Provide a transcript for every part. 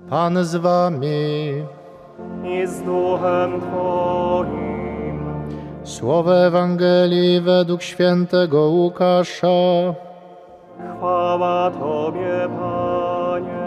Pan z wami. I z duchem Twoim. Słowo Ewangelii według świętego Łukasza. Chwała Tobie, Panie.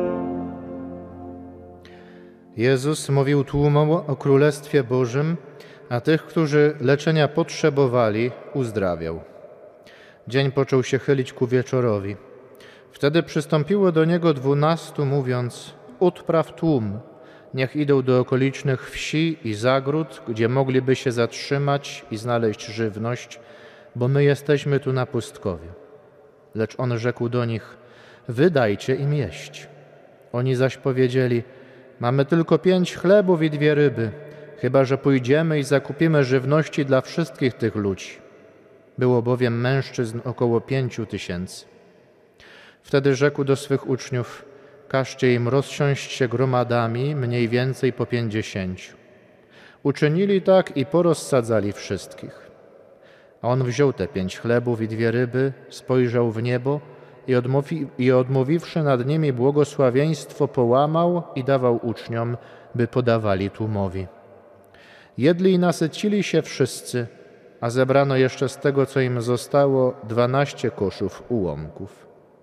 Jezus mówił tłumom o Królestwie Bożym, a tych, którzy leczenia potrzebowali, uzdrawiał. Dzień począł się chylić ku wieczorowi. Wtedy przystąpiło do Niego 12, mówiąc: odpraw tłum, niech idą do okolicznych wsi i zagród, gdzie mogliby się zatrzymać i znaleźć żywność, bo my jesteśmy tu na pustkowiu. Lecz On rzekł do nich: wy dajcie im jeść. Oni zaś powiedzieli: mamy tylko 5 chlebów i 2 ryby, chyba że pójdziemy i zakupimy żywności dla wszystkich tych ludzi. Było bowiem mężczyzn około 5000. Wtedy rzekł do swych uczniów: każcie im rozsiąść się gromadami, mniej więcej po 50. Uczynili tak i porozsadzali wszystkich. A on wziął te 5 chlebów i 2 ryby, spojrzał w niebo i odmówiwszy nad nimi błogosławieństwo, połamał i dawał uczniom, by podawali tłumowi. Jedli i nasycili się wszyscy, a zebrano jeszcze z tego, co im zostało, 12 koszów ułomków.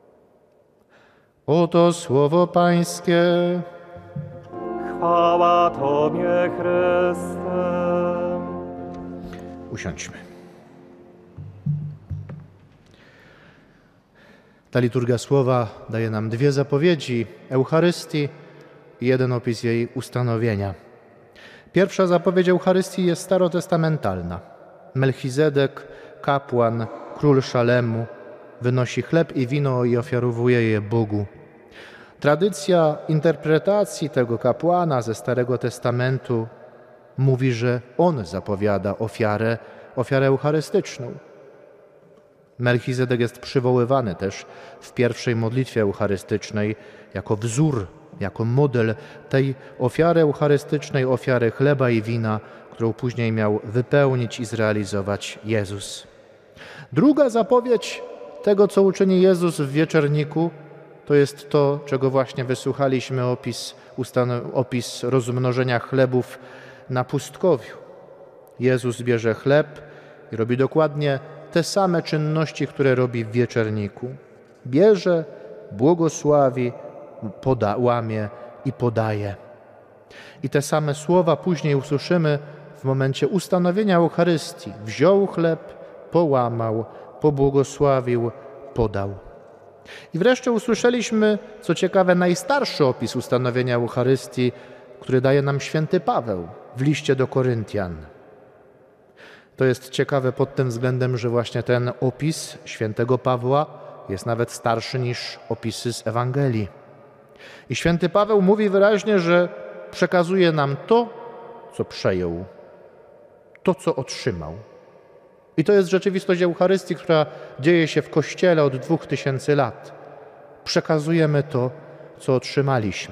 Oto słowo Pańskie. Chwała Tobie, Chryste. Usiądźmy. Ta liturgia słowa daje nam 2 zapowiedzi Eucharystii i 1 opis jej ustanowienia. Pierwsza zapowiedź Eucharystii jest starotestamentalna. Melchizedek, kapłan, król Szalemu, wynosi chleb i wino i ofiarowuje je Bogu. Tradycja interpretacji tego kapłana ze Starego Testamentu mówi, że on zapowiada ofiarę eucharystyczną. Melchizedek jest przywoływany też w pierwszej modlitwie eucharystycznej jako wzór, jako model tej ofiary eucharystycznej, ofiary chleba i wina, którą później miał wypełnić i zrealizować Jezus. Druga zapowiedź tego, co uczyni Jezus w wieczerniku, to jest to, czego właśnie wysłuchaliśmy, opis rozmnożenia chlebów na pustkowiu. Jezus bierze chleb i robi dokładnie te same czynności, które robi w wieczerniku. Bierze, błogosławi, łamie i podaje. I te same słowa później usłyszymy w momencie ustanowienia Eucharystii. Wziął chleb, połamał, pobłogosławił, podał. I wreszcie usłyszeliśmy, co ciekawe, najstarszy opis ustanowienia Eucharystii, który daje nam święty Paweł w liście do Koryntian. To jest ciekawe pod tym względem, że właśnie ten opis świętego Pawła jest nawet starszy niż opisy z Ewangelii. I święty Paweł mówi wyraźnie, że przekazuje nam to, co przejął, to, co otrzymał. I to jest rzeczywistość Eucharystii, która dzieje się w Kościele od 2000 lat. Przekazujemy to, co otrzymaliśmy.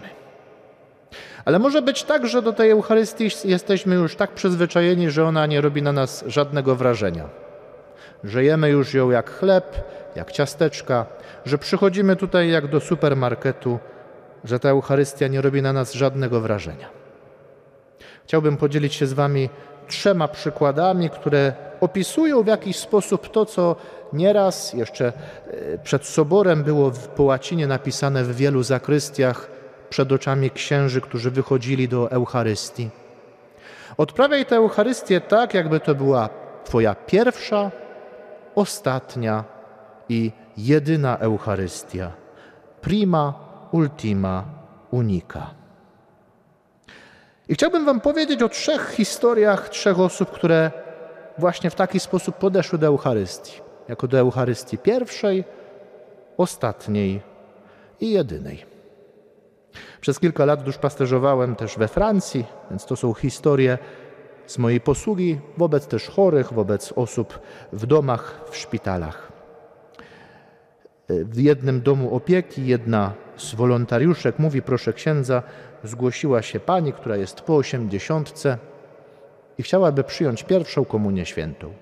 Ale może być tak, że do tej Eucharystii jesteśmy już tak przyzwyczajeni, że ona nie robi na nas żadnego wrażenia. Że jemy już ją jak chleb, jak ciasteczka, że przychodzimy tutaj jak do supermarketu, że ta Eucharystia nie robi na nas żadnego wrażenia. Chciałbym podzielić się z wami 3 przykładami, które opisują w jakiś sposób to, co nieraz jeszcze przed soborem było po łacinie napisane w wielu zakrystiach przed oczami księży, którzy wychodzili do Eucharystii. Odprawiaj tę Eucharystię tak, jakby to była twoja pierwsza, ostatnia i jedyna Eucharystia. Prima, ultima, unica. I chciałbym wam powiedzieć o 3 historiach 3 osób, które właśnie w taki sposób podeszły do Eucharystii. Jako do Eucharystii pierwszej, ostatniej i jedynej. Przez kilka lat duszpasterzowałem też we Francji, więc to są historie z mojej posługi wobec też chorych, wobec osób w domach, w szpitalach. W jednym domu opieki jedna z wolontariuszek mówi: proszę księdza, zgłosiła się pani, która jest po 80 i chciałaby przyjąć pierwszą komunię świętą.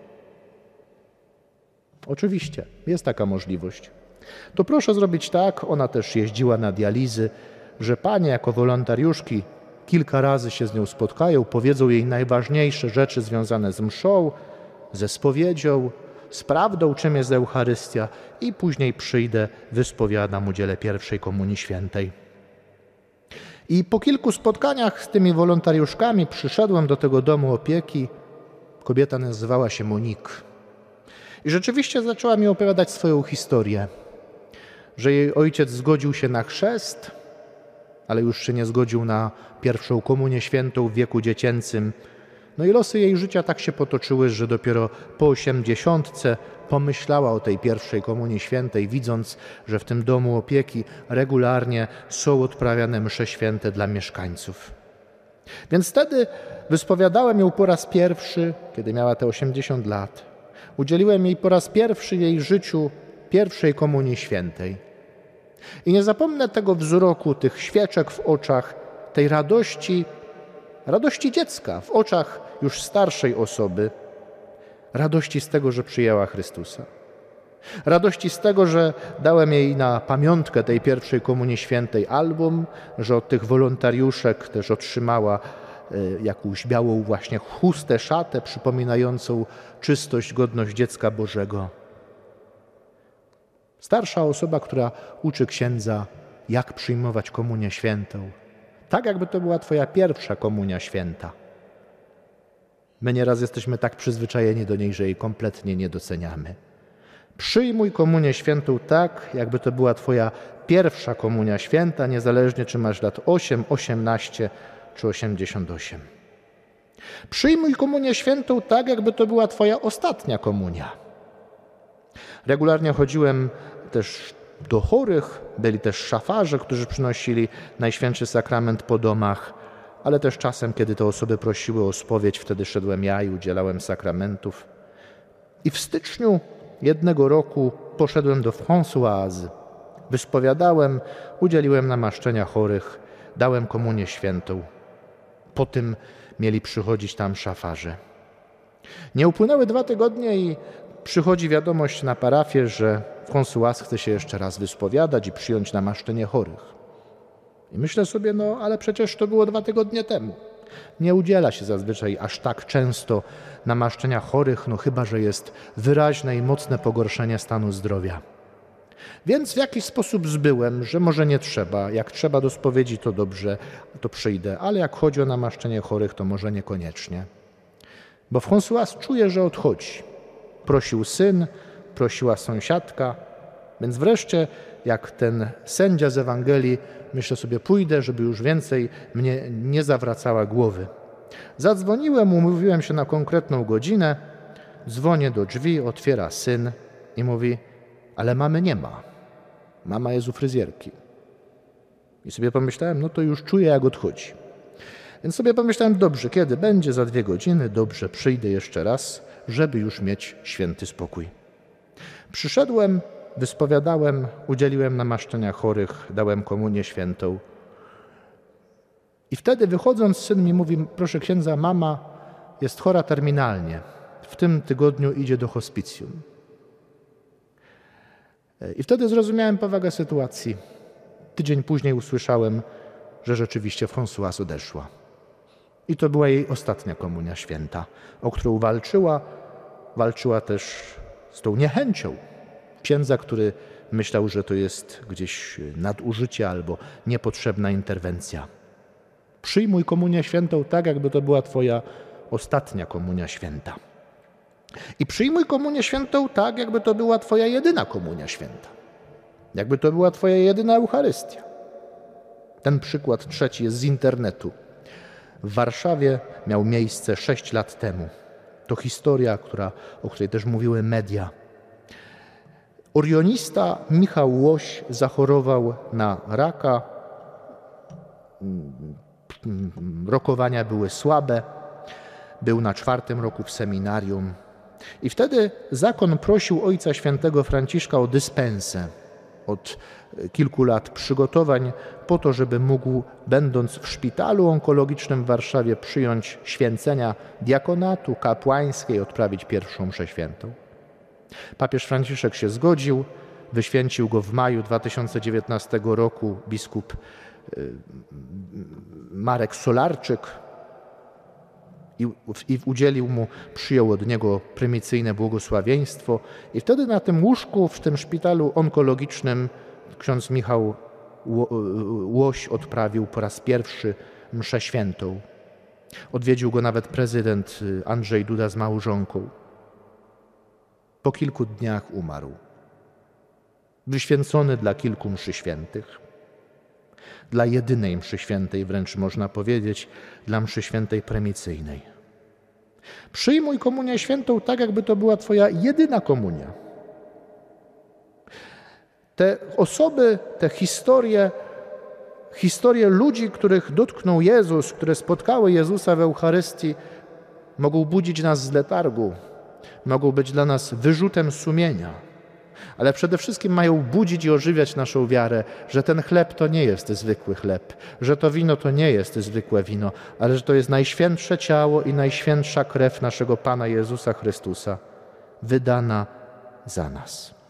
Oczywiście, jest taka możliwość. To proszę zrobić tak, ona też jeździła na dializy, że panie jako wolontariuszki kilka razy się z nią spotkają, powiedzą jej najważniejsze rzeczy związane z mszą, ze spowiedzią, z prawdą, czym jest Eucharystia i później przyjdę, wyspowiadam, udzielę pierwszej komunii świętej. I po kilku spotkaniach z tymi wolontariuszkami przyszedłem do tego domu opieki. Kobieta nazywała się Monik. I rzeczywiście zaczęła mi opowiadać swoją historię, że jej ojciec zgodził się na chrzest, ale już się nie zgodził na pierwszą komunię świętą w wieku dziecięcym. No i losy jej życia tak się potoczyły, że dopiero po 80 pomyślała o tej pierwszej komunii świętej, widząc, że w tym domu opieki regularnie są odprawiane msze święte dla mieszkańców. Więc wtedy wyspowiadałem ją po raz pierwszy, kiedy miała te 80 lat. Udzieliłem jej po raz pierwszy w jej życiu pierwszej komunii świętej. I nie zapomnę tego wzroku, tych świeczek w oczach, tej radości dziecka w oczach już starszej osoby, radości z tego, że przyjęła Chrystusa. Radości z tego, że dałem jej na pamiątkę tej pierwszej komunii świętej album, że od tych wolontariuszek też otrzymała jakąś białą właśnie chustę, szatę przypominającą czystość, godność dziecka Bożego. Starsza osoba, która uczy księdza, jak przyjmować komunię świętą. Tak, jakby to była twoja pierwsza komunia święta. My nieraz jesteśmy tak przyzwyczajeni do niej, że jej kompletnie nie doceniamy. Przyjmuj komunię świętą tak, jakby to była twoja pierwsza komunia święta, niezależnie czy masz lat 8, 18 czy 88. Przyjmuj komunię świętą tak, jakby to była twoja ostatnia komunia. Regularnie chodziłem też do chorych, byli też szafarze, którzy przynosili Najświętszy Sakrament po domach, ale też czasem, kiedy te osoby prosiły o spowiedź, wtedy szedłem ja i udzielałem sakramentów. I w styczniu jednego roku poszedłem do Françoise, wyspowiadałem, udzieliłem namaszczenia chorych, dałem komunię świętą. Po tym mieli przychodzić tam szafarze. Nie upłynęły 2 tygodnie i przychodzi wiadomość na parafię, że Françoise chce się jeszcze raz wyspowiadać i przyjąć namaszczenie chorych. I myślę sobie, no ale przecież to było 2 tygodnie temu. Nie udziela się zazwyczaj aż tak często namaszczenia chorych, no chyba że jest wyraźne i mocne pogorszenie stanu zdrowia. Więc w jakiś sposób zbyłem, że może nie trzeba. Jak trzeba do spowiedzi, to dobrze, to przyjdę. Ale jak chodzi o namaszczenie chorych, to może niekoniecznie. Bo Françoise czuje, że odchodzi. Prosił syn, prosiła sąsiadka. Więc wreszcie, jak ten sędzia z Ewangelii, myślę sobie, pójdę, żeby już więcej mnie nie zawracała głowy. Zadzwoniłem, umówiłem się na konkretną godzinę. Dzwonię do drzwi, otwiera syn i mówi: ale mamy nie ma. Mama jest u fryzjerki. I sobie pomyślałem, no to już czuję, jak odchodzi. Więc sobie pomyślałem, dobrze, kiedy będzie? Za 2 godziny, dobrze, przyjdę jeszcze raz, żeby już mieć święty spokój. Przyszedłem, wyspowiadałem, udzieliłem namaszczenia chorych, dałem komunię świętą. I wtedy wychodząc, syn mi mówi: proszę księdza, mama jest chora terminalnie. W tym tygodniu idzie do hospicjum. I wtedy zrozumiałem powagę sytuacji. Tydzień później usłyszałem, że rzeczywiście Françoise odeszła. I to była jej ostatnia komunia święta, o którą walczyła. Walczyła też z tą niechęcią księdza, który myślał, że to jest gdzieś nadużycie albo niepotrzebna interwencja. Przyjmuj komunię świętą tak, jakby to była twoja ostatnia komunia święta. I przyjmuj komunię świętą tak, jakby to była twoja jedyna komunia święta. Jakby to była twoja jedyna Eucharystia. Ten przykład trzeci jest z internetu. W Warszawie miał miejsce 6 lat temu. To historia, o której też mówiły media. Orionista Michał Łoś zachorował na raka. Rokowania były słabe. Był na 4. roku w seminarium. I wtedy zakon prosił Ojca Świętego Franciszka o dyspensę od kilku lat przygotowań po to, żeby mógł, będąc w szpitalu onkologicznym w Warszawie, przyjąć święcenia diakonatu, kapłańskiej, odprawić pierwszą mszę świętą. Papież Franciszek się zgodził, wyświęcił go w maju 2019 roku biskup Marek Solarczyk i przyjął od niego prymicyjne błogosławieństwo. I wtedy na tym łóżku w tym szpitalu onkologicznym ksiądz Michał Łoś odprawił po raz pierwszy mszę świętą. Odwiedził go nawet prezydent Andrzej Duda z małżonką. Po kilku dniach umarł. Wyświęcony dla kilku mszy świętych. Dla jedynej mszy świętej, wręcz można powiedzieć, dla mszy świętej prymicyjnej. Przyjmuj komunię świętą tak, jakby to była twoja jedyna komunia. Te osoby, te historie ludzi, których dotknął Jezus, które spotkały Jezusa w Eucharystii, mogą budzić nas z letargu, mogą być dla nas wyrzutem sumienia, ale przede wszystkim mają budzić i ożywiać naszą wiarę, że ten chleb to nie jest zwykły chleb, że to wino to nie jest zwykłe wino, ale że to jest najświętsze ciało i najświętsza krew naszego Pana Jezusa Chrystusa, wydana za nas.